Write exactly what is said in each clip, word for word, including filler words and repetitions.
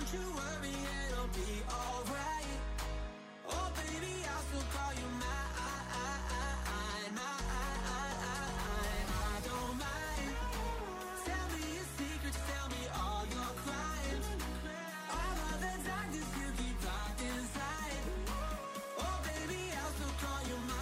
don't you worry, it'll be alright. Oh baby, I'll still call you mine. I don't mind. Tell me your secrets, tell me all your crimes. All of the darkness you keep locked inside. Oh baby, I'll still call you mine.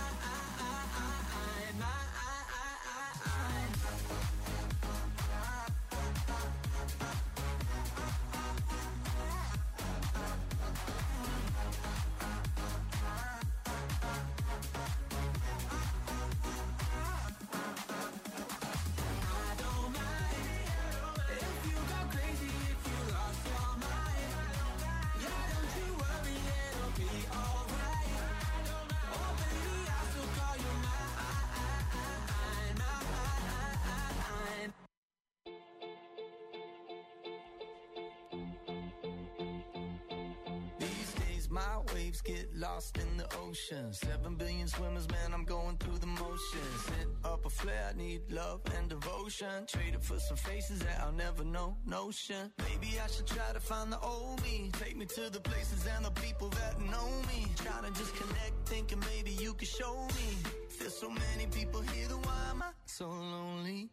My waves get lost in the ocean. Seven billion swimmers, man, I'm going through the motions. Set up a flare, I need love and devotion. Trade it for some faces that I'll never know, notion. Maybe I should try to find the old me. Take me to the places and the people that know me. Trying to just connect, thinking maybe you could show me. There's so many people here, then why am I so lonely?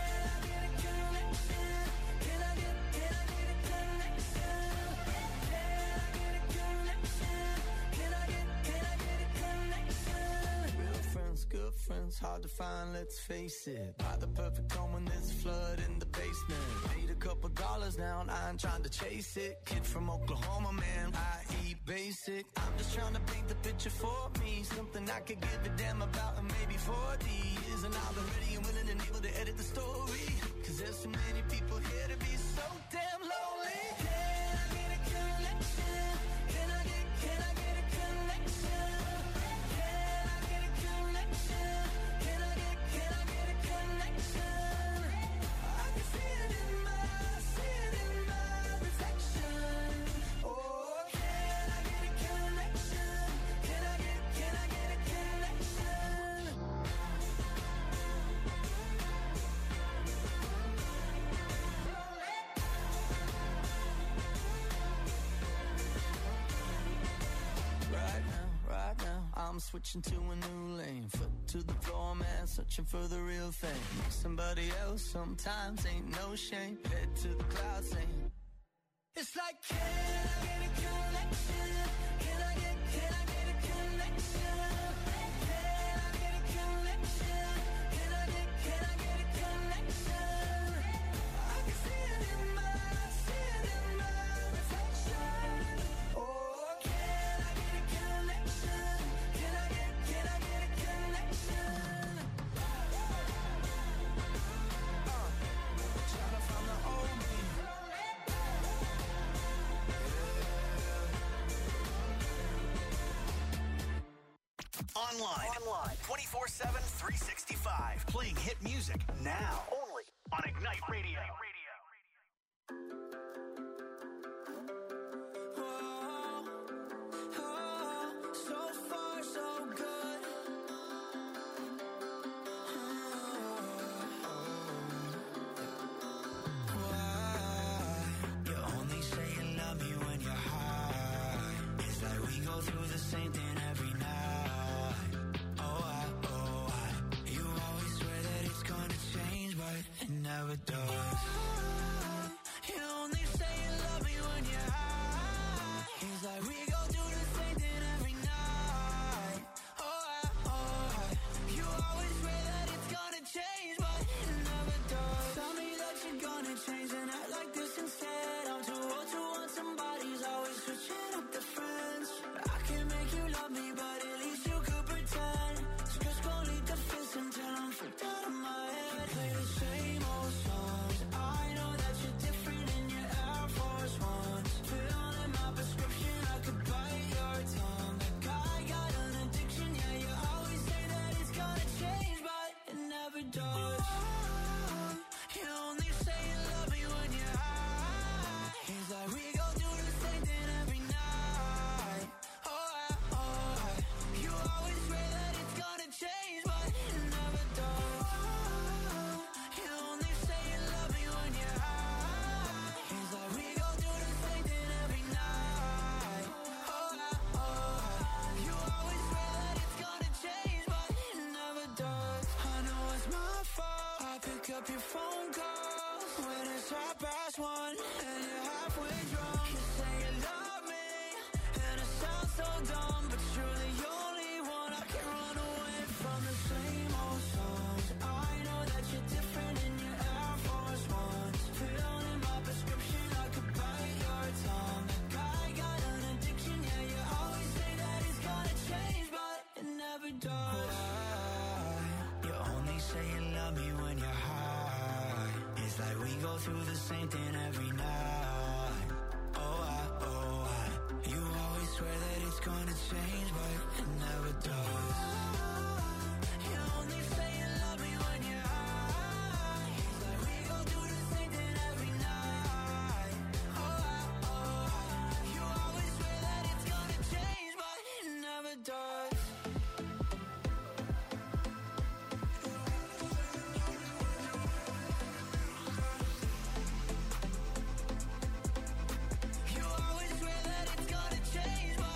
Good friends, hard to find, let's face it. Buy the perfect home when there's a flood in the basement. Paid a couple dollars now, I ain't trying to chase it. Kid from Oklahoma, man, I eat basic. I'm just trying to paint the picture for me. Something I could give a damn about in maybe forty years. And I've been ready and willing and able to edit the story. Cause there's so many people here to be so damn lonely. Can I get a connection? Can I get, can I get a connection? I'm switching to a new lane. Foot to the floor, man, searching for the real thing. Somebody else sometimes ain't no shame. Head to the clouds saying, it's like, can I get a connection? Can I get, can I get a connection? Can I get a connection? Can I get, can I get a connection? I can see it in my, see it in my reflection. Oh, can I get a connection? Can I get, can I get a connection? Uh, trying to find the old me. Online. Online. twenty-four seven, three sixty-five. Playing hit music now. Only on Ignite Radio. Oh, oh, so far, so good. Oh, why? You only say you love me when you're high. It's like we go through the same thing every night. It never does. up your phone call when it's half past one and you're halfway drunk. You say you love me, and it sounds so dumb, but you're the only one I can run away from. The same old songs. I know that you're different in your Air Force Ones. Filled in my prescription, I could bite your tongue. I got an addiction, yeah, you always say that it's gonna change, but it never does. Why? You only say you love me when you're high. It's like we go through the same thing every night. Oh, I, oh, I. You always swear that it's gonna change, but it never does. You only say you love me when you're high. It's like we go through the same thing every night. Oh, I, oh, I. You always swear that it's gonna change, but it never does. You always swear that it's gonna change, but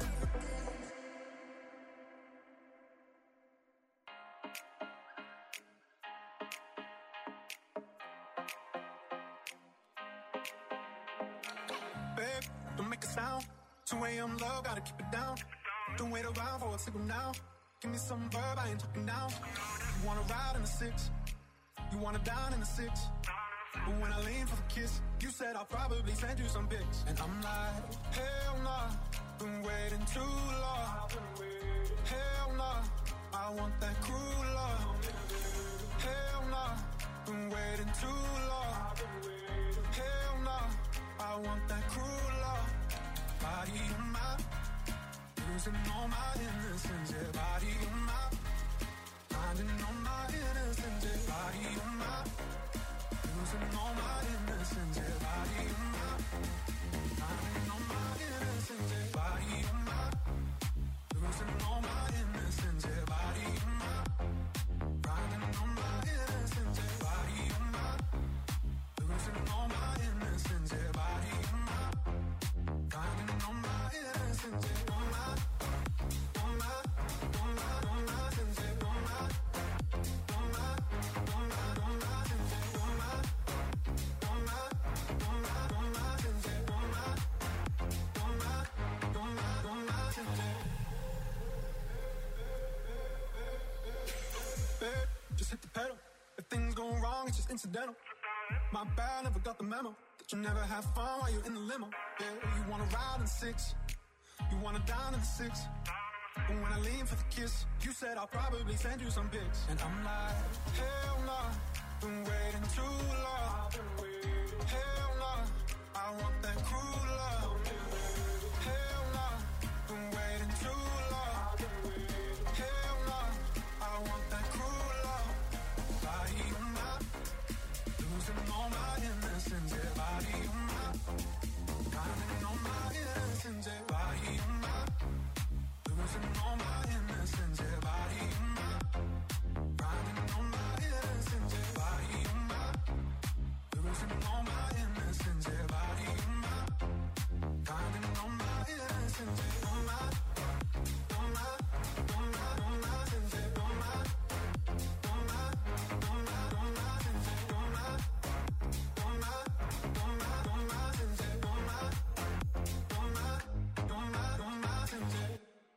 Babe, don't make a sound. two a.m. love, gotta keep it down. Don't wait around for a signal now. Give me some verb, I ain't talking now. You wanna ride in the six, you wanna dine in the six. But when I lean for the kiss, you said I'll probably send you some pics. And I'm like, hell nah, been waiting too long. Hell nah, I want that cruel love. Hell nah, been waiting too long. Hell nah, I want that cruel love. Body of mine, losing all my innocence. Yeah, body of mine, finding all my innocence. Yeah, body of mine, losing all my innocence. Yeah, body of mine, finding all my innocence. Yeah, body of mine, losing all my innocence. Yeah, body of mine, finding all my innocence. Yeah, body of mine, losing all my innocence. Yeah, body of mine, finding all my innocence. Yeah, all my, all my, all my, all my innocence. Yeah, all my, all my, all my, all my innocence. Yeah, all my, all my, all my, all my innocence. Yeah, all my, all my, all my, all my innocence. Babe, just hit the pedal. If things go wrong, it's just incidental. My bad, never got the memo that you never have fun while you're in the limo. Yeah, you wanna ride in the six, you wanna dine in the six. But when I lean for the kiss, you said I'll probably send you some pics. And I'm like, hell nah, been waiting too long. Hell nah, I want that cruel love. Hell nah, been waiting too long. Hell nah, I want that cruel love. Body of mine, losing all my innocence. Yeah, body of mine, finding all my innocence. Yeah, body of mine, losing all my innocence. Yeah, body of mine, finding all my innocence. Yeah, body of mine, losing all my innocence. Yeah, body of mine, finding all my innocence. Yeah, all my, all my, all my, all my innocence. Yeah, all my, all my, all my, all my innocence. Yeah, all my, all my, all my, all my innocence. Yeah, all my, all my, all my, all my innocence. Yeah.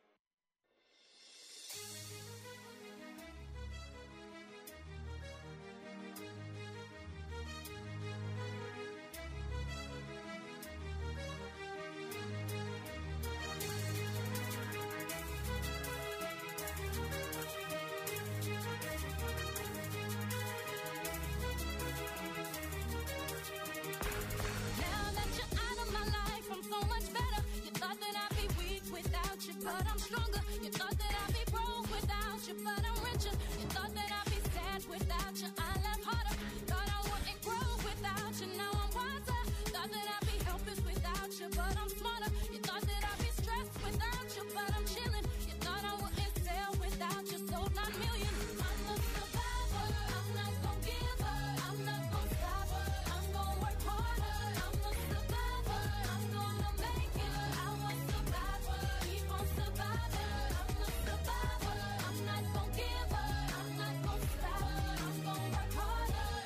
Now that you're out of my life, I'm so much better. You thought that I'd be weak without you, but I'm stronger. You thought that I'd be broke without you, but I'm richer. You thought that I'd be sad without you, I laugh harder. Thought I wouldn't grow without you, now I'm wiser. Thought that I'd be helpless without you, but I'm smarter. You thought that I'd be stressed without you, but I'm chilling. You thought I wouldn't sell without you, sold nine million. I'm a survivor, I'm not gonna give up. I'm not gonna stop, I'm gonna work harder. I'm a survivor, I'm gonna make it. I was survivor, keep on surviving. I'm a survivor, I'm not gonna give up. I'm not gonna stop, I'm gonna work harder.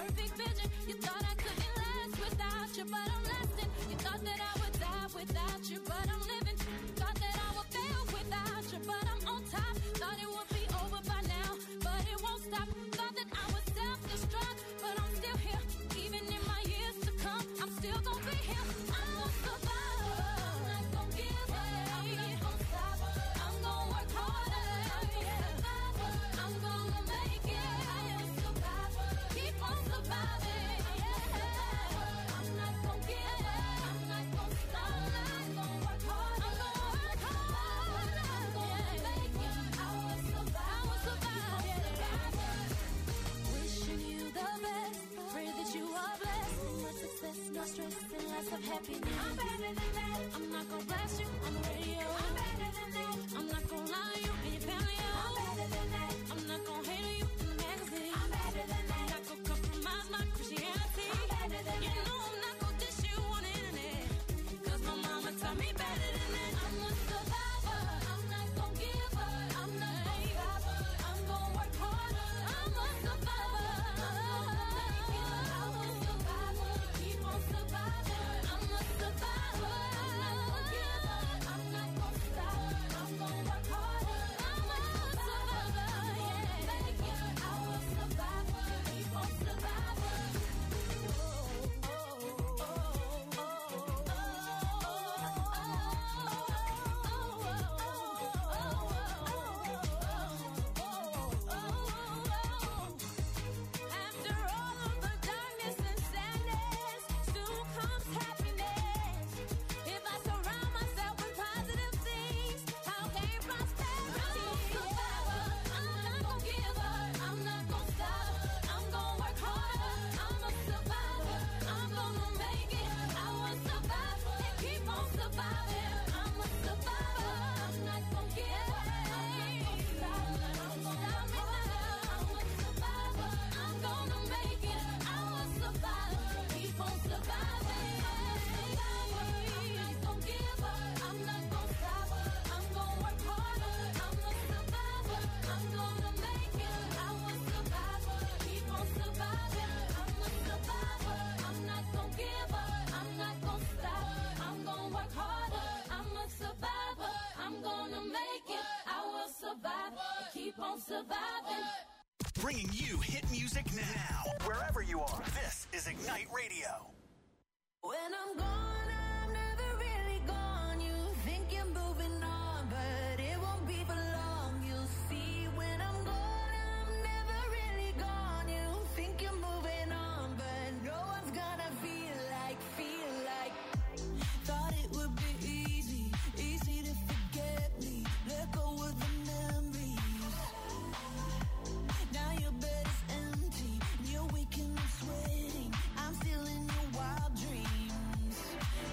perfect vision. You thought I couldn't last without you, but I'm lasting. You thought that I would die without you, but I'm living. Thought that I would fail without you, but I'm on top. Thought it would be over by now, but it won't stop. Thought that I would self-destruct, but I'm still here. Even in my years to come, I'm still gonna be here. I'm a survivor. I'm not gonna give up. I'm not gonna stop. I'm gonna work harder. I'm a survivor. I'm gonna make it. I am a survivor. Keep on surviving. Yeah. I'm not gonna give up. I'm not gonna stop. I'm gonna work hard. I'm gonna work hard. I'm gonna make it. I will survive. I will survive. Yeah. Wishing you the best. Pray that you are blessed. More success, no stress, and lots of happiness. I'm better than that. I'm not gonna blast you on the radio. I'm better than that. I'm not gonna lie to you and your family. I'm better than that. I'm not gonna hate on you in the magazine. I'm better than that. I'm not gonna compromise my Christianity. I'm better than you that. Know I'm not gonna dish you on the internet. Cause my mama taught me better than that. I'm a survivor. I'm not gonna give up. I'm not gonna stop. I'm gonna work harder. I'm a survivor. I'm gonna make it. I'm a survivor. Keep on surviving. I'm a survivor. I'm not gonna give up. I'm not gonna stop. I'm gonna work harder. I'm a survivor. Yeah. Make it. I will survive. Keep on surviving. After all of the darkness and sadness, soon comes happiness. If I surround myself with positive things, I'll gain prosperity. I'm a survivor. I'm not gonna give up. I'm not gonna stop. I'm gonna work harder. I'm a survivor. I'm gonna make it. I will survive and keep on surviving. I'm a survivor. I'm not gonna give up. I'm not gonna stop. I'm gonna stop me now. I'm a survivor. I'm gonna make it. I will survive. Keep on surviving. I'm a survivor. I'm not gonna give up. I'm not gonna stop. I'm gonna work harder. I'm a survivor. I'm gonna make it. I will survive. Keep on surviving. I'm a survivor. I'm not gonna give up. I'm not gonna stop. I'm gonna work harder. I'm a survivor. I'm gonna make it. I will survive. Keep on surviving. Bringing you hit music now. Wherever you are, this is Ignite Radio. When I'm gone, I'm never really gone. You think you're moving on, but it won't be for long. You'll see when I'm gone, I'm never really gone. You think you're moving on, but no one's gonna feel like, feel like. Thought it would be easy, easy to forget me. Let go of the memories. Now your bed is empty, and you're waking up sweating. I'm still in your wild dreams.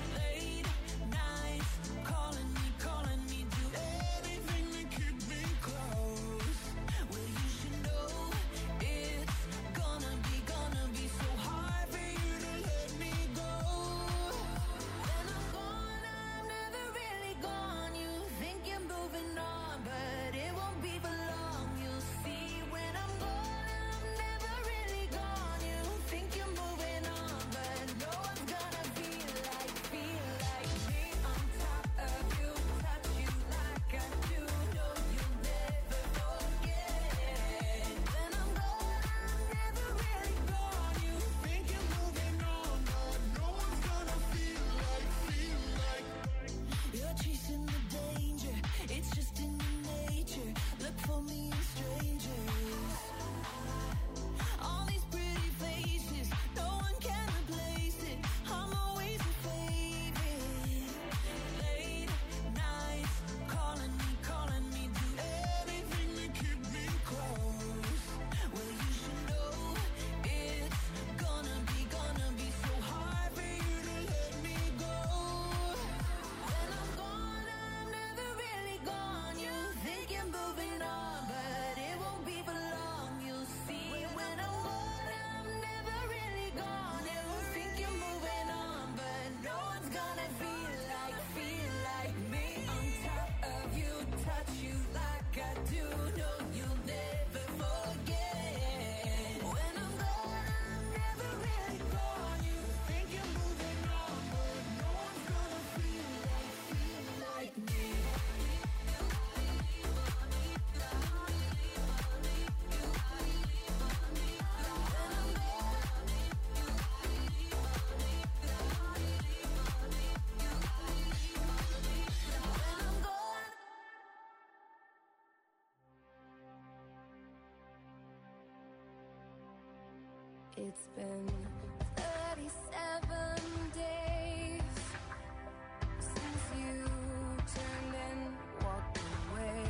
It's been thirty-seven days since you turned and walked away.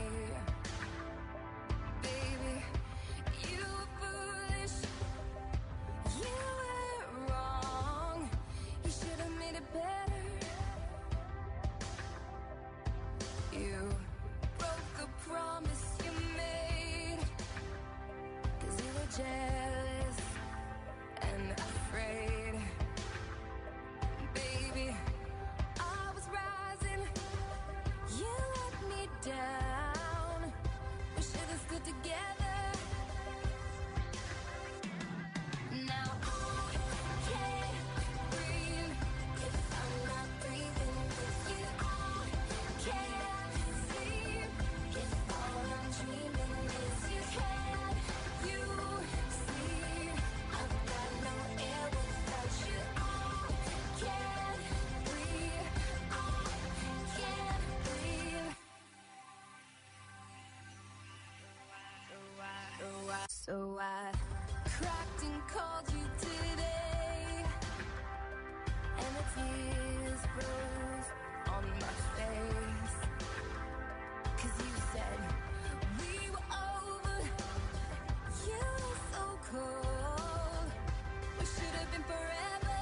Baby, you were foolish. You were wrong. You should have made it better. You broke the promise you made, 'cause you were jealous and afraid. Baby, I was rising, you let me down. We should have stood together. Now I can't breathe if I'm not breathing with you. I can't sleep if all I'm dreaming is you. Can you see I've got no air without you? I can't breathe. I can't breathe. So I cracked and called you today, and the tears froze on my face. 'Cause you said we were over. You were so cold. We should have been forever.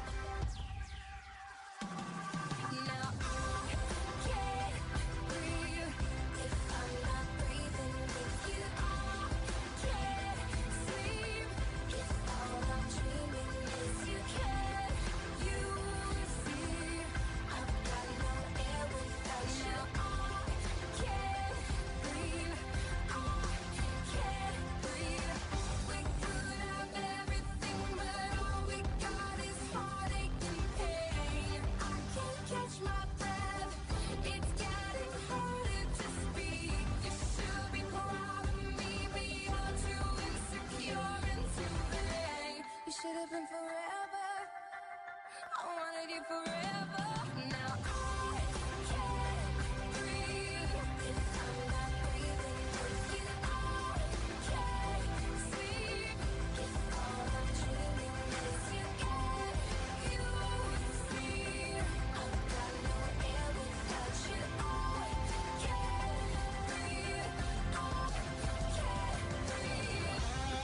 Now I can't breathe if I'm not breathing with you. I can't sleep if all I'm dreaming is you. Can you see I've got no air without you? I can't breathe. I can't breathe. We could have everything, but all we got is heartache and pain. I can't catch my breath. It's getting harder to speak. You should be proud of me, but you're too insecure and too vain. You should have been forever. I wanted you forever. Now I can't breathe if I'm not breathing with you. I can't sleep if all I'm dreaming is you. Can you see I've got no air without you? I can't breathe. I can't breathe.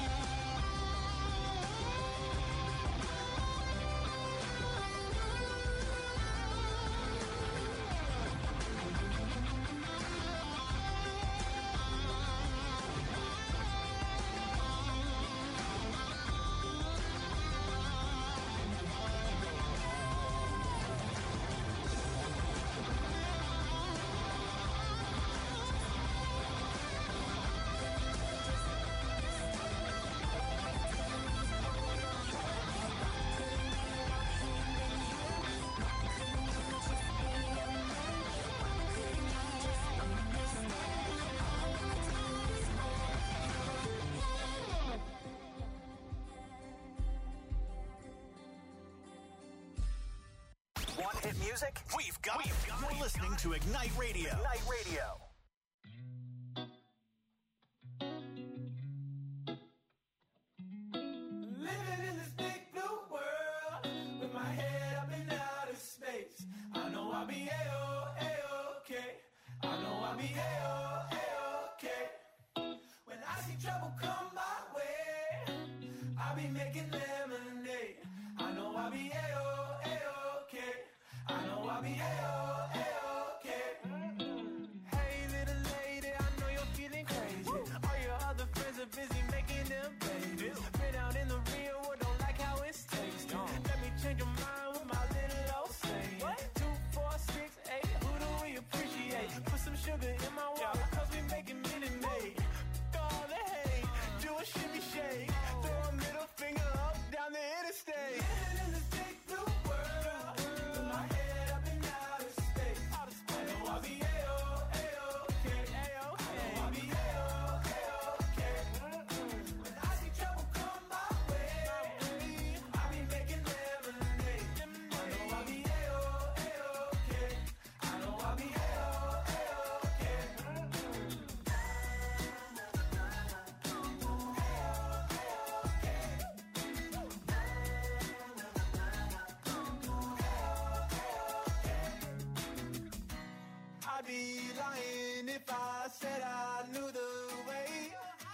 Want hit music? We've got it. You're listening to Ignite Radio. Ignite Radio. Living in this big blue world with my head up in outer space. I know I'll be A-O, A-okay. I know I'll be A-O, A-okay. When I see trouble come my way, I'll be making lemonade. I know I'll be A-O, A-okay. I know I'll be A-O, A-okay. Hey I said I knew the way.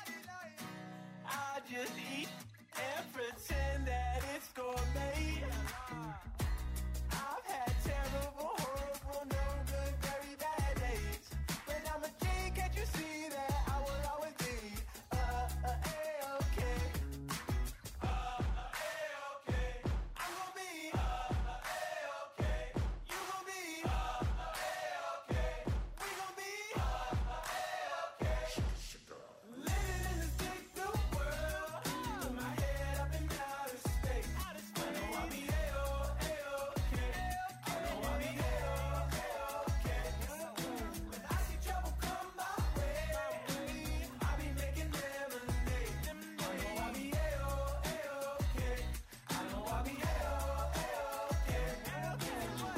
I just eat and pretend that it's gourmet. I've had terrible, horrible, no good, very bad days. But I'm a king, can't you see that I will always be uh, uh, A-okay. Uh, uh, A-okay. I'm gonna be uh, uh, A-okay. You gonna be uh, uh, A-okay. We gonna be uh, uh, A-okay. Living in this big new world, with my head up in outer space. I know I'll be A-oh, A-okay. I know I'll be A-oh, A-okay. When I see trouble come my way, I'll be making lemonade. I know I'll be A-oh, A-okay. I know I'll be A-oh, A-okay.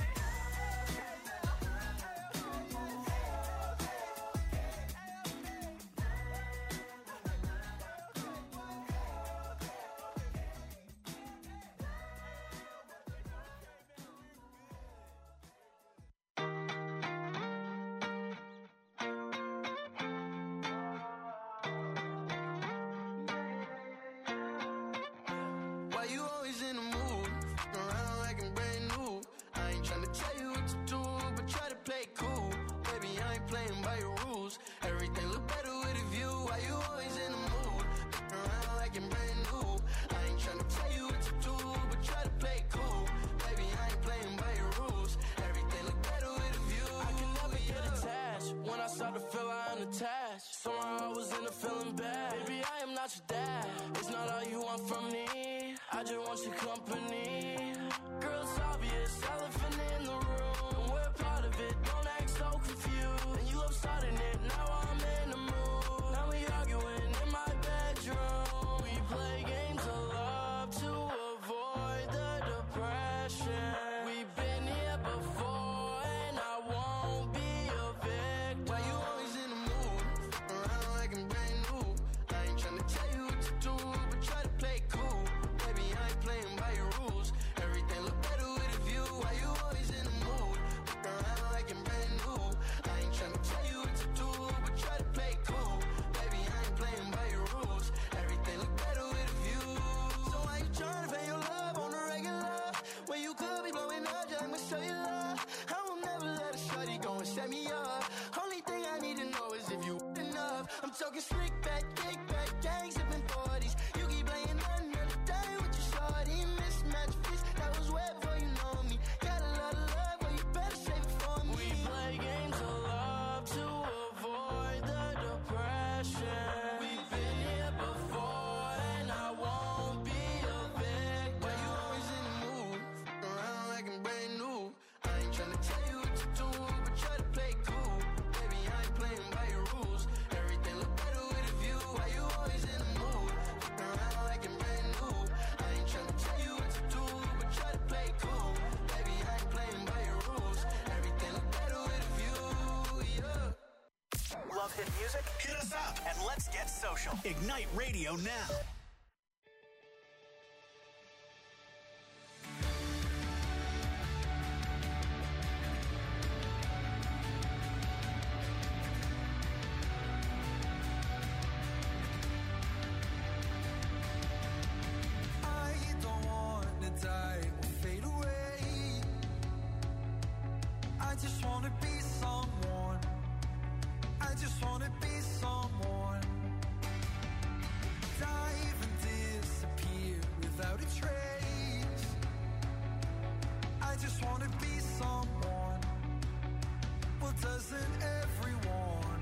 Why you always in the mood? Around like I'm brand new. I ain't tryna tell you what to do, but try to play cool. Baby, I ain't playing by your rules. Everything look better with a view. Why you always in the mood? Around like I'm brand new. I ain't tryna tell you what to do, but try to play cool. Baby, I ain't playing by your rules. Everything look better with a view. I can never get attached. When I start to feel I'm attached, somehow I was in a feeling bad. Baby, I am not your dad. It's not all you want from me. I just want your company. Girl, it's obvious, elephant in the room. And we're part of it, don't act so confused. And you love starting it, now I'm in the mood. Now we arguing in my bedroom. We play games of love to avoid the depression. We've been here before and I won't be a victim. Why you always in the mood? Around like I'm brand new. I ain't tryna tell you what to do, but try to play cool. Baby, I ain't playing by your rules. Everything look better with a view. Why you always in the mood? Around like I'm brand new. I ain't tryna tell you what to do, but try to play cool. Baby, I ain't playing by your rules. Everything look better with a view. So why you tryna pay your love on the regular? When you could be blowing up just like my cellular. I will never let a shorty go and set me up. Only thing I need to know is if you enough. I'm talking slick back, kick back, gang sipping forties. You keep playing another day with your shorty. Mismatch fist, that was way before you know me. Got a lot of love, but you better save it for me. We play games of love to avoid the depression. We've been here before and I won't be a victim. Why you always in the mood? Around like I'm brand new. I ain't tryna tell you what to do, but try to play cool. Baby, I ain't playing by your rules. Everything look better with a view. Why you always in the mood? Around like I'm brand new. I ain't tryna tell you what to do, but try to play cool. Baby, I ain't playing by your rules. Everything look better with a view, yeah. Love hit music? Hit us up and let's get social. Ignite Radio now. I don't wanna die or fade away. I just wanna be someone. I just wanna be someone. Dive and disappear without a trace. I just wanna be someone. Well, doesn't everyone?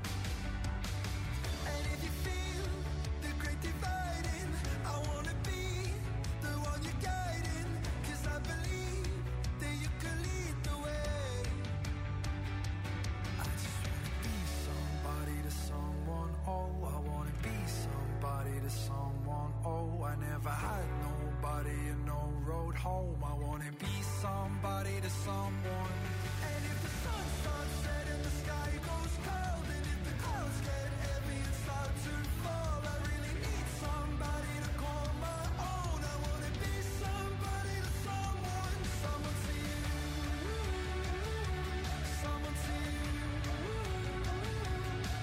And if you feel the great dividing, I wanna be the one you're guiding. 'Cause I believe that you can lead the way. I just wanna be somebody to someone. Oh, I wanna be somebody to someone. Oh, I never had nobody and no road home. I wanna be somebody to someone. And if the sun starts setting, the sky goes cold. And if the clouds get heavy and start to fall, I really need somebody to call my own. I wanna be somebody to someone. Someone to you. Someone to you.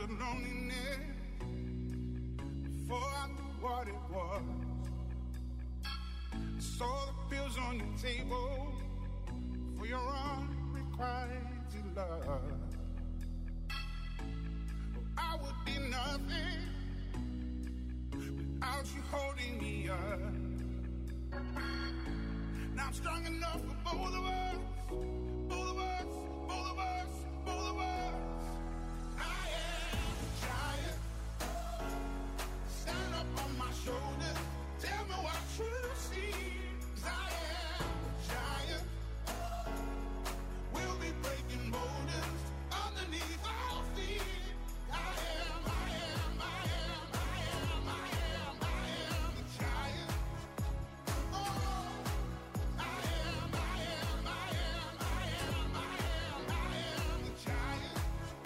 the loneliness before I knew what it was. I saw the pills on your table for your unrequited love. I would be nothing without you holding me up. Now I'm strong enough for both of us, both of us, both of us, both of us. I am a giant. Stand up on my shoulders. Tell me what you see. 'Cause I am a giant. We'll be breaking boulders underneath our feet. I am, I am, I am, I am, I am, I am a giant. Oh, I am, I am, I am, I am, I am, I am a giant.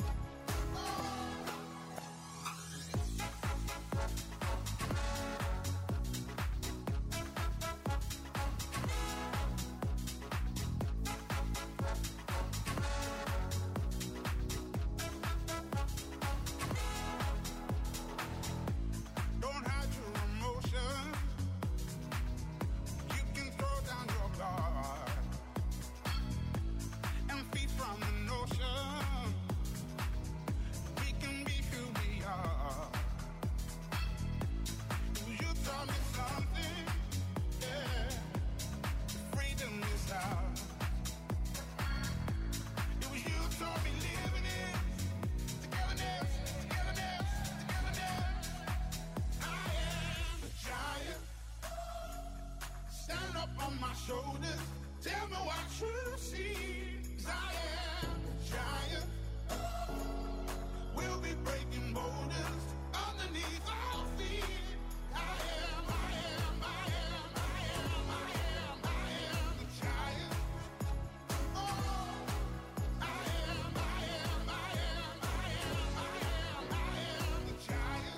Don't hide your emotions. You can throw down your guard and feed from the notion we can be who we are. You taught me something, yeah. Freedom is ours. It was you taught me living it. Togetherness, togetherness, togetherness. I am a giant. Stand up on my shoulders. Tell me what you see. 'Cause I am a giant. We'll be breaking boulders underneath our feet. I am, I am, I am, I am, I am, I am a giant. Oh, I am, I am, I am, I am, I am, I am a giant.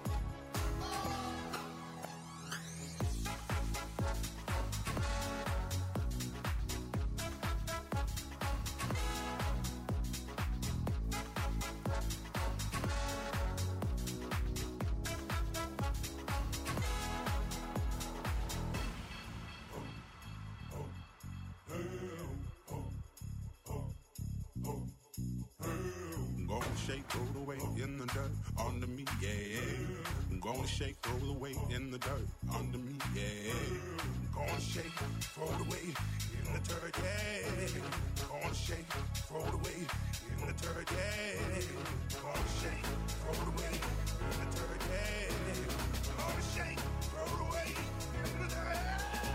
I'm gonna shake, throw the weight in the dirt under me, yeah. I'm gonna shake, throw the weight in the dirt under me, yeah. I'm gonna shake, throw the weight in the dirt, yeah. I'm gonna shake, throw the weight in the dirt, yeah. I'm gonna shake, throw the weight in the dirt, yeah. I'm gonna shake, throw the weight in the dirt.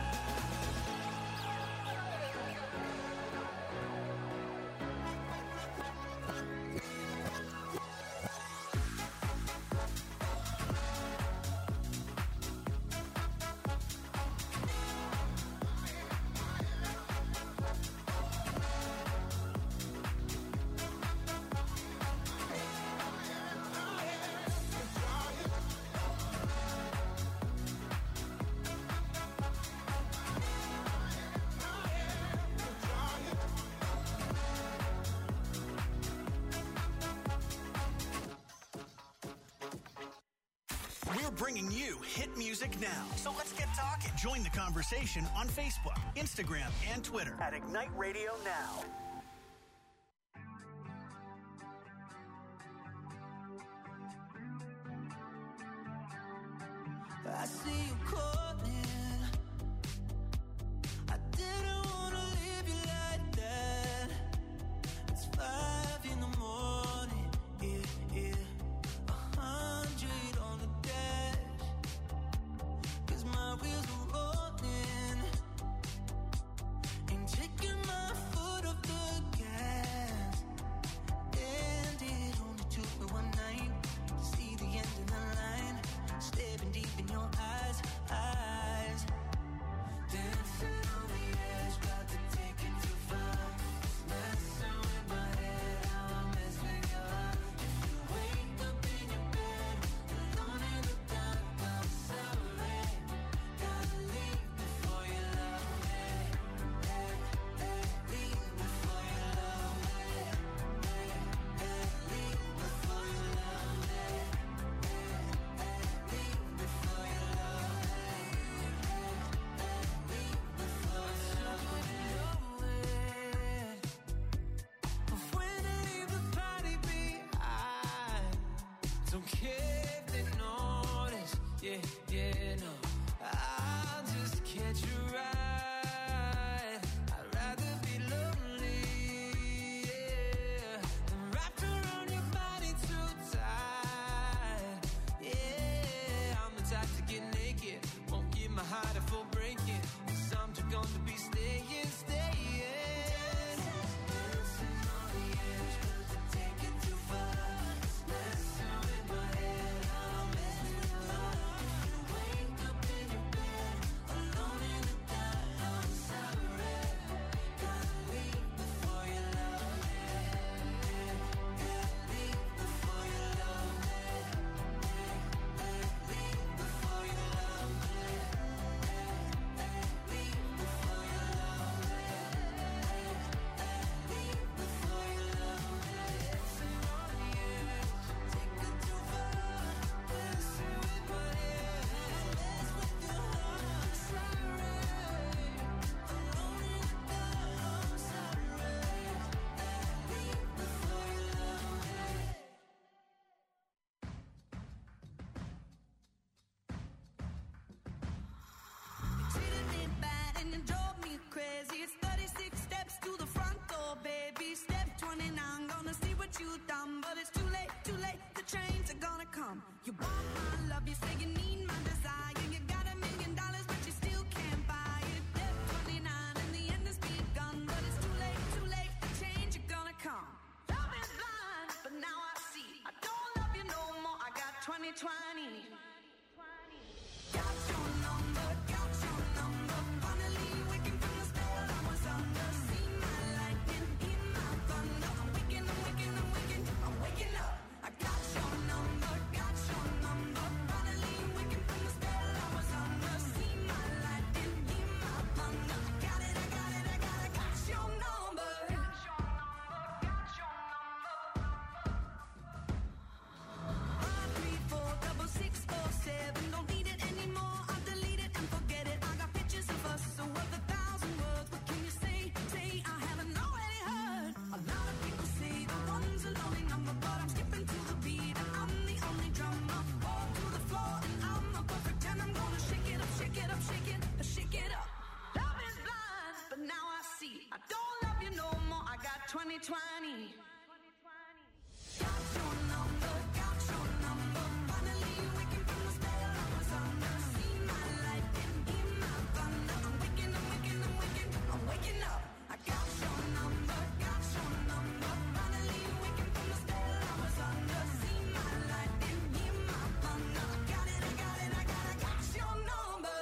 We're bringing you hit music now. So let's get talking. Join the conversation on Facebook, Instagram, and Twitter at Ignite Radio Now. I see you calling. I didn't wanna leave you like that. It's five in the morning, yeah, yeah. A hundred on the dash. 'Cause my wheels are rolling. Ain't taking my foot off the yeah, yeah, no. I'll just catch a ride. I'd rather be lonely, yeah, than wrapped around your body too tight. Yeah, I'm the type to get naked, won't give my heart a full breaking. Cause I'm too gone to be staying, staying. You want my love, you say you need my desire. You got a million dollars, but you still can't buy it. Step twenty-nine, and the end has begun. But it's too late, too late, the change is gonna come. Love is blind, but now I see. I don't love you no more, I got twenty twenty. Got your number, got your number. Finally waking from the spell I was under. See my lightning, hear my thunder. I'm waking, I'm waking, I'm waking, I'm waking up. I got your number, got your number. Finally waking from the spell I was under. See my lightning, hear my thunder. I got it, I got it, I got it, got your number. Got your number, got your number. Five, three, four, double six, four, seven. Don't need it anymore, I'll delete it and forget it. I got pictures of us, so worth a thousand words. What can you say, say I haven't already heard? A lot of people say the one's a lonely number, but I'm skipping to the beat and I'm the only drummer. Fall to the floor and I'm a perfect ten. I'm gonna shake it up, shake it up, shake it, shake it up. Love is blind, but now I see. I don't love you no more, I got twenty twenty. Got your number, got your number. Finally waking from the spell I was under. See my lightning, hear my thunder. I'm waking, I'm waking, I'm waking, I'm waking up. I got your number, got your number. Finally waking from the spell I was under. See my lightning, hear my thunder. I got it, I got it, I got it, got your number.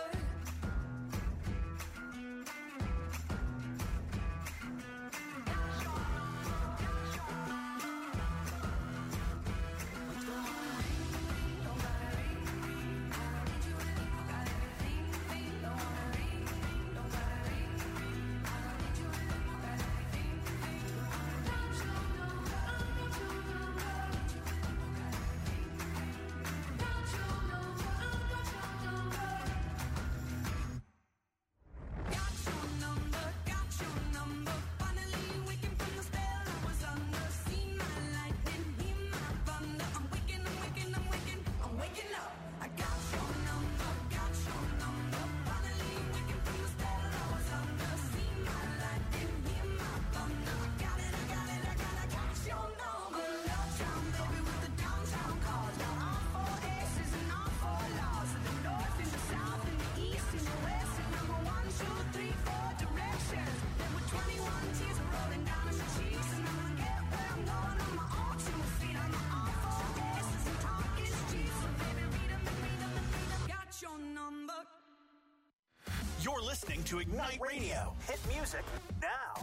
Got your number, got your number. Finally waking from the spell I was under. See my lightning, hear my thunder. I'm waking, I'm waking, I'm waking, I'm waking up. I got your number, got your number. Finally waking from the spell I was under. See my lightning, hear my thunder. I got it, I got it, I got it, got your number. Uptown baby with the downtown cars. Got all four S's and all four laws. In the north, in the south, in the east, in the west. And number one, two, three, four directions. There were twenty-one tears rolling down in my cheeks. And I'm gonna get where I'm going on my own two feet. On my all four S's and talk is cheap. So baby, read 'em and read 'em and read 'em. Got your number. You're listening to Ignite Radio. Hit music now.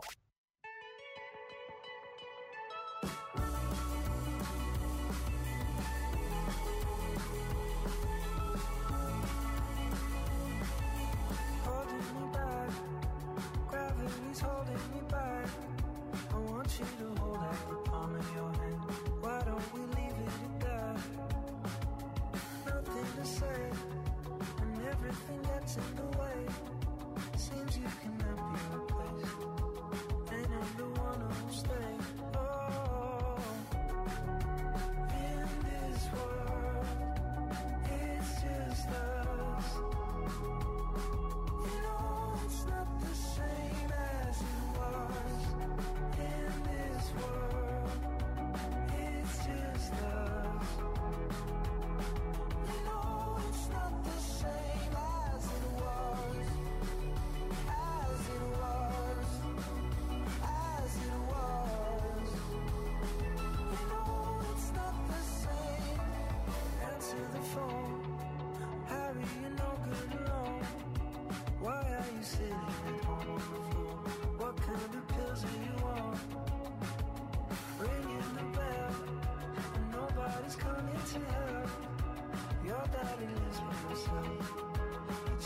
Holding me back, gravity's holding me back. I want you to hold out the palm of your hand. Why don't we leave it at that? Nothing to say, and everything gets in the way. Seems you cannot be replaced.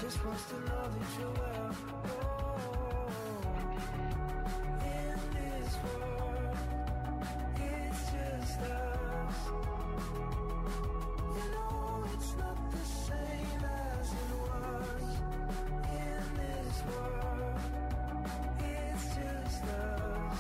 just wants to know that you're well. Oh, in this world, it's just us. You know it's not the same as it was. In this world, it's just us.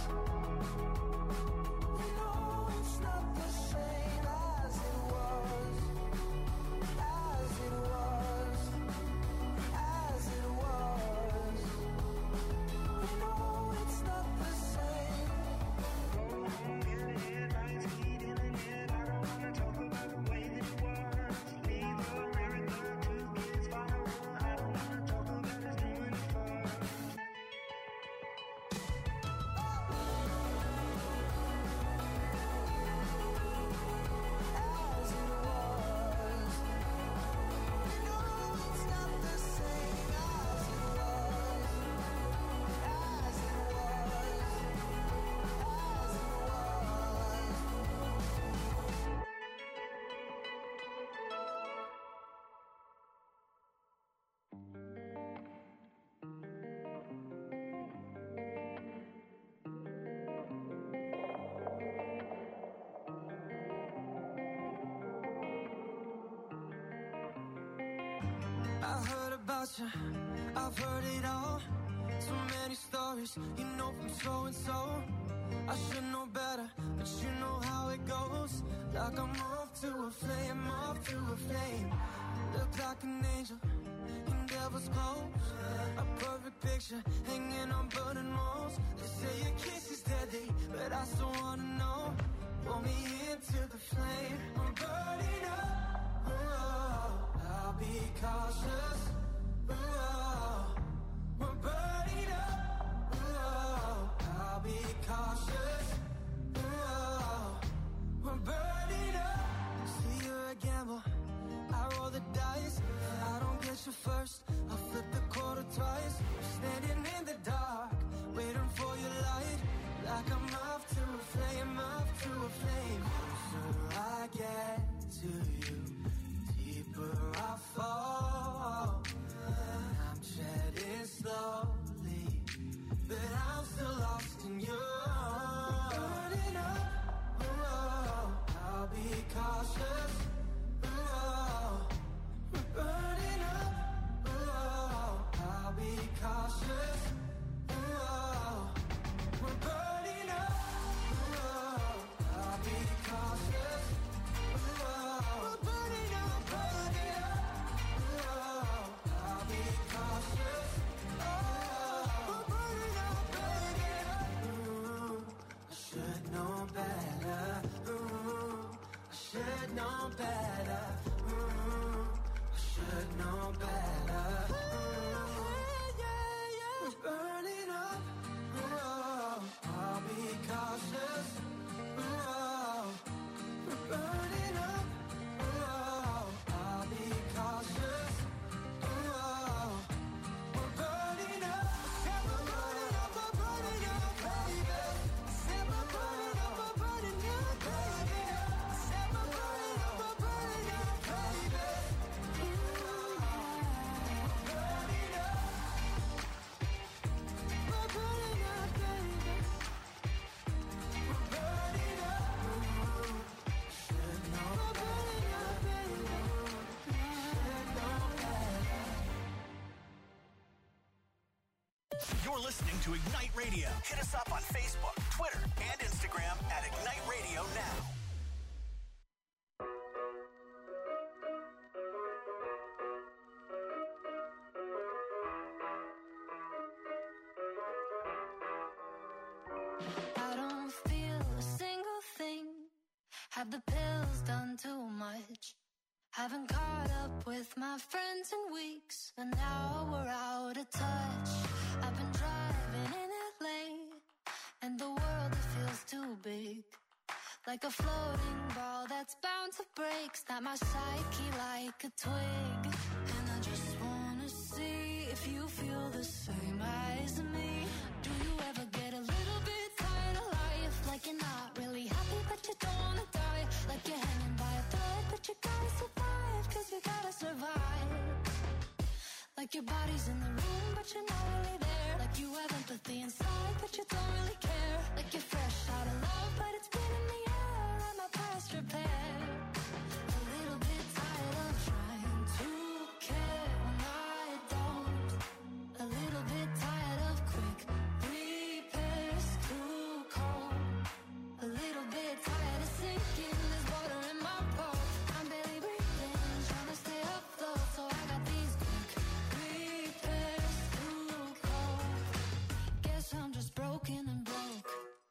You know it's not the same as it was. As it was. As it was. You know it's not the same. In the headlights, heat in the head. I don't wanna talk about the way that it was. Leave America, two kids, follow. I don't wanna talk about us doing it first. As it was. You know it's not the same as it was. As it was. As it I heard about you, I've heard it all. So many stories, you know from so and so. I should know better, but you know how it goes. Like I'm off to a flame, off to a flame. Look like an angel in devil's clothes. A perfect picture hanging on burning walls. They say your kiss is deadly, but I still wanna know. Pull me into the flame, I'm burning up. Oh, I'll be cautious. Oh, we're burning up. Oh, I'll be cautious. Oh, we're burning up. See, you're a gamble. I roll the dice. If I don't get you first, I'll flip the quarter twice. Standing in the dark, waiting for your light. Like I'm off to a flame, off to a flame. So I get to you, deeper I fall. I'm treading slowly, but I'm still lost in you. Burning up, oh, I'll be cautious. Oh, we're burning up, oh, I'll be cautious. Oh, we're burning up, oh, I'll be cautious. Oh, we're burning up, burning up. Oh, I'll be cautious. Oh, we're burning up, burning up. Ooh, I should know better. Ooh, I should know better. Ooh, I should know better. Ooh, yeah, yeah. We're burning up. Ooh, I'll be cautious. Ooh, we're burning up. Ooh, I'll be cautious. Ooh, we're burning up. Said we're burning up, we're burning up, baby. Said we're burning up, we're burning up, baby. Said we're burning up, we're burning up, baby. Ooh, we're burning up. We're burning up, baby. We're burning up. Ooh, should know. We're burning up, baby. Should know better. You're listening to Ignite Radio. Hit us up on Facebook, Twitter, and Instagram at Ignite Radio Now. I don't feel a single thing. Have the pills done too much? Haven't caught up with my friends in weeks, and now we're out of touch. I've been driving in L A, and the world it feels too big. Like a floating ball that's bound to break. Snap my psyche like a twig. And I just wanna see if you feel the same as me. Do you ever get a little bit tired of life? Like you're not really happy but you don't wanna die. Like you're hanging by a thread but you gotta survive. Cause you gotta survive. Like Like your body's in the room, but you're not really there. Like you have empathy inside, but you don't really care. Like you're fresh out of love, but it's been in the air. I'm a past repair. A little bit tired of trying to care when I don't. A little bit tired of quick repairs, too cold. A little bit tired of sinking. There's water in my boat. I'm barely breathing, trying to stay afloat. So I got these quick repairs, too cold. Guess I'm just broken and broke.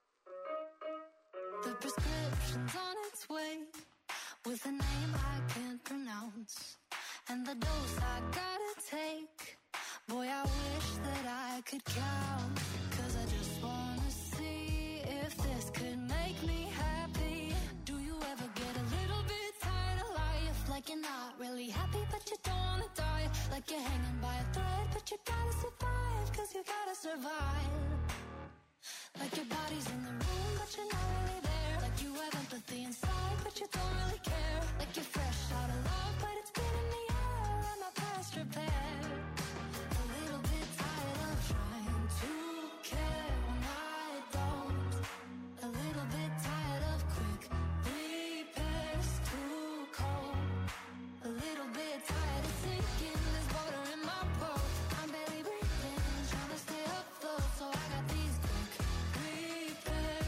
The prescription's on its way, with a name I can't pronounce, and the dose I gotta take. Boy, I wish that I could count, 'cause I just wanna see if this could make me happy. Do you ever get a little bit tired of life? Like you're not really happy, but you don't wanna die. Like you're hanging by a thread, but you gotta survive, 'cause you gotta survive. Like your body's in the room, but you're not really there. Like you have empathy inside, but you don't really care. Like you're fresh out of love, but it's been in the air. I'm a past repair. A little bit tired of trying to care when I don't. A little bit tired of quick repairs, too cold. A little bit tired of sinking. There's water in my boat. I'm barely breathing, trying to stay afloat. So I got these quick repairs.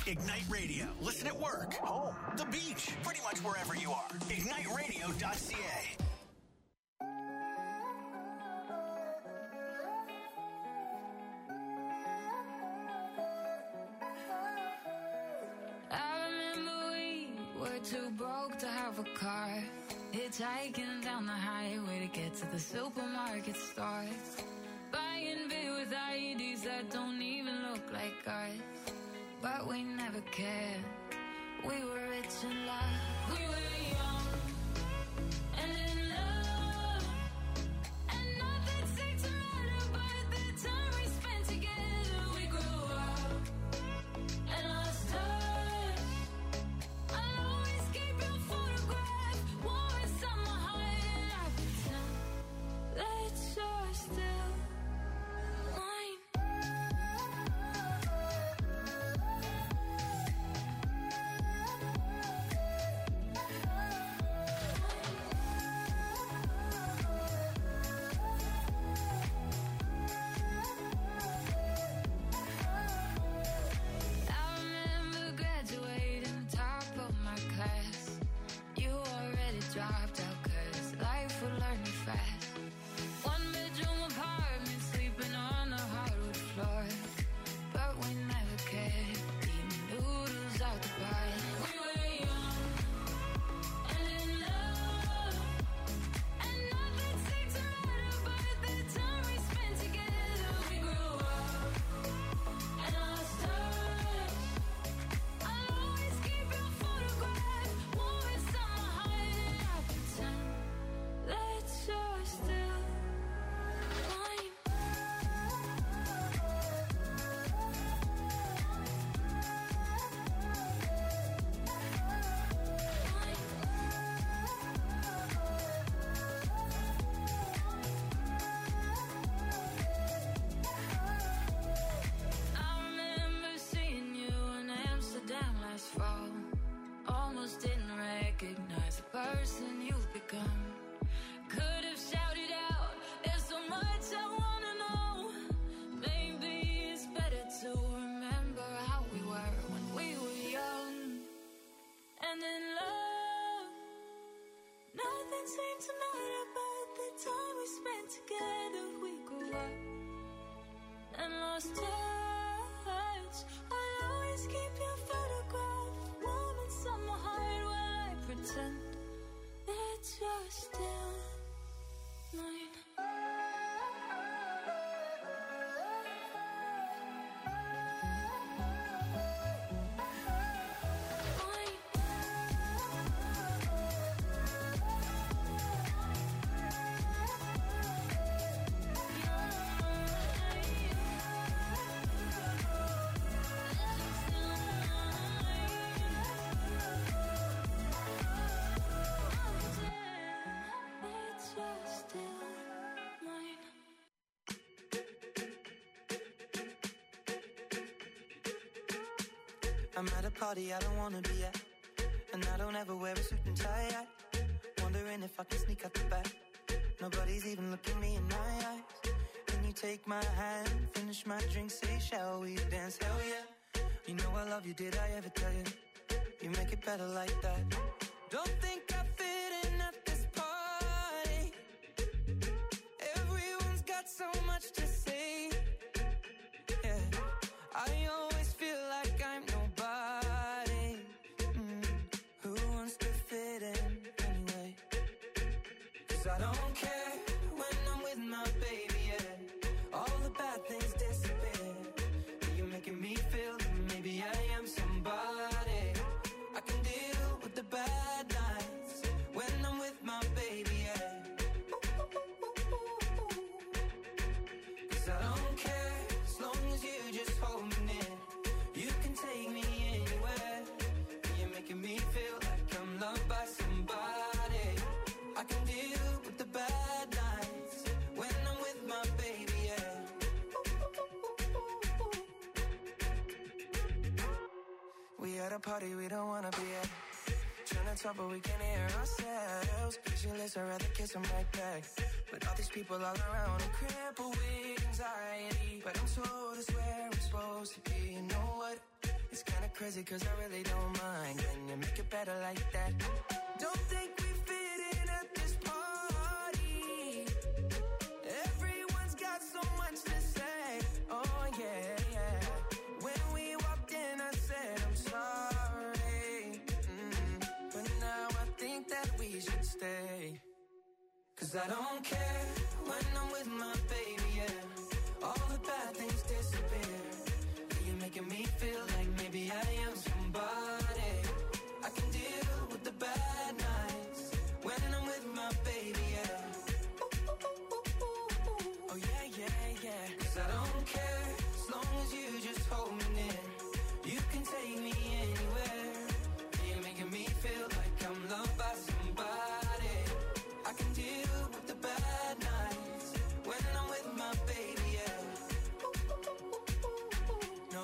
Ignite Radio. Listen at work, home, the beach, pretty much wherever you are. ignite radio dot c a. I remember we were too broke to have a car, hitchhiking down the highway to get to the supermarket stores, buying beer with I Ds that don't even look like ours. But we never cared. We were rich in love. We were young and in love, and nothing seemed to matter but the time we spent together. We grew up and lost touch. I'll always keep your photograph warm inside my heart, and I pretend that you're still mine. I remember graduating top of my class. You already dropped out 'cause life would learn you fast. One bedroom apartment, sleeping on the hardwood floor. But we never cared. Eating noodles out the bar. We were young and in love, and nothing seemed to matter but the time we spent together. We grew up and lost touch. I'll always keep your photograph warm inside my heart, and I pretend that you're still mine. I remember seeing you in Amsterdam last fall. Almost didn't recognize the person you've become. Could have shouted out, there's so much I wanna know. Maybe it's better to remember how we were when we were young and in love. Nothing seemed to matter but the time we spent together. We grew up and lost touch. I'll always keep your photograph warm inside my heart while I pretend that you're still mine. I'm at a party I don't wanna be at, and I don't ever wear a suit and tie. I wondering if I can sneak out the back. Nobody's even looking me in my eyes. Can you take my hand, finish my drink, say shall we dance? Hell yeah. You know I love you, did I ever tell you? You make it better like that. Don't think I fit in at this party. Everyone's got so much to say. Yeah, I always feel like I'm nobody. Mm, who wants to fit in anyway? 'Cause I don't care when I'm with my baby, yeah. All the bad things disappear. You're making me feel that maybe I am somebody. I can deal with the bad nights when I'm with my baby, yeah. 'Cause I don't care as long as you just hold me near. You can take me anywhere. You're making me feel like I'm loved by somebody. I can deal with the bad nights when I'm with my baby, yeah. We at a party we don't wanna be at. Trying to talk but we can't hear ourselves. Pictureless, I'd rather kiss them right back. But all these people all around, I'm crippled with anxiety. But I'm told it's where I'm supposed to be. You know what? It's kinda crazy cause I really don't mind. Can you make it better like that? Don't think we fit in at this party. Everyone's got so much to say. Oh yeah, yeah. When we walked in I said I'm sorry. Mm. But now I think that we should stay. Cause I don't care when I'm with my baby, yeah. All the bad things disappear. You're making me feel like maybe I am somebody. I can deal with the bad nights when I'm with my baby, yeah. Oh yeah, yeah, yeah. Cause I don't care as long as you just hold me near. You can take me anywhere. You're making me feel like I'm loved by somebody. I can deal with the bad nights when I'm with my baby, yeah. No,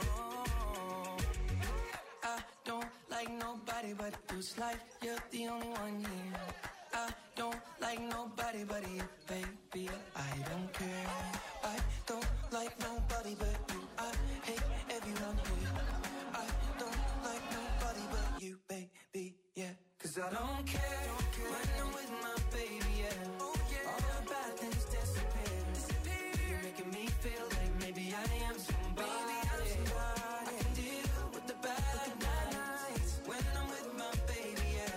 I don't like nobody but you. It's like you're the only one here. I don't like nobody but you, baby. I don't care. I don't like nobody but you. I hate everyone here. I don't like nobody but you, baby, yeah. Cause I don't care when I'm with my baby, yeah. All the bad things disappear. You're making me feel like maybe I am somebody. I can deal with the bad nights when I'm with my baby, yeah.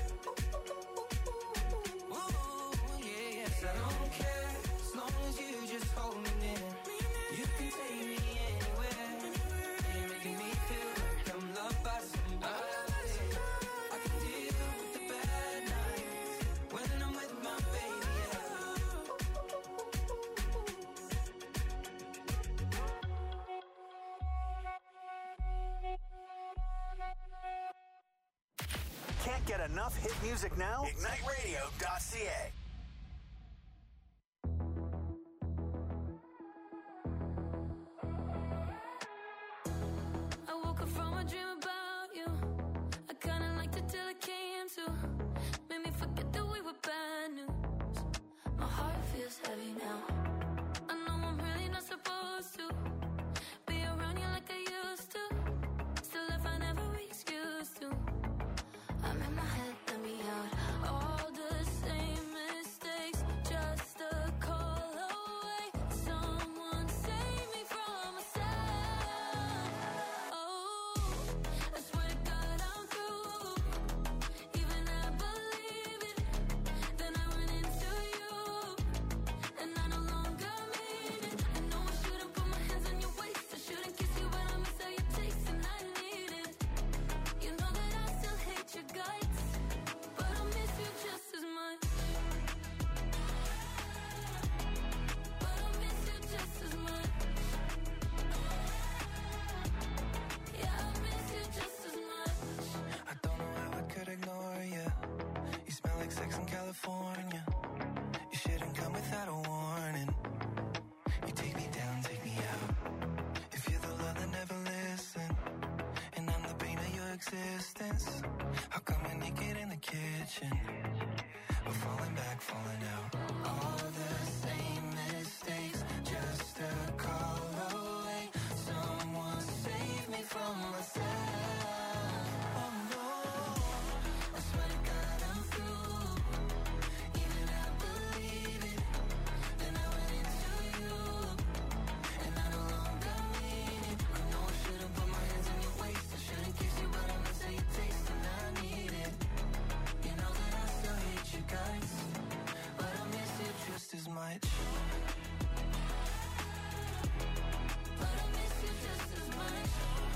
Ooh, yeah, yeah. 'Cause I don't care as long as you just hold me near. You can take me anywhere. You're making me feel like I'm loved by somebody. I can deal with the bad nights when I'm with my baby, yeah. Can't get enough hit music now? Ignite Radio dot C A. I woke up from a dream about you. I kinda liked it till it came to. Made me forget that we were bad news. My heart feels heavy now. I know I'm really not supposed to be around you like I used to. Still I find every excuse to. I'm in my head, let me out. All the same mistakes, just a call away. Someone save me from myself. Oh, I swear to God I'm through. Even I believe it. Then I run into you, and I no longer mean it. I know I shouldn't put my hands on your waist. I shouldn't kiss you, but I miss how you taste, and I need it. You know that I still hate your guts, but I miss you just as much. But I miss you just as much. Yeah, I miss you just as much. I don't know how I could ignore you. You smell like sex in California. You shouldn't come without a warning. You take me down, take me out. If you're the love that never listen, and I'm the pain of your existence, how come we're naked in the kitchen? We're falling back, falling out. All the same mistakes, just a call away. Someone save me from myself. Oh no, I swear to God I'm through. Even I believe it. Then I went into you, and I no longer mean it. I know I shouldn't put my hands on your waist. I shouldn't kiss you, but I miss how you taste, and I need it. You know that I still hate you guys, but I miss you just as much. But I miss you just as much.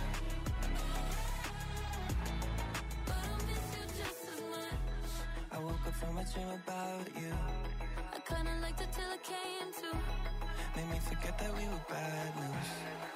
But I miss you just as much. I woke up from a dream about you. I kinda liked it till it came to. Made me forget that we were bad news.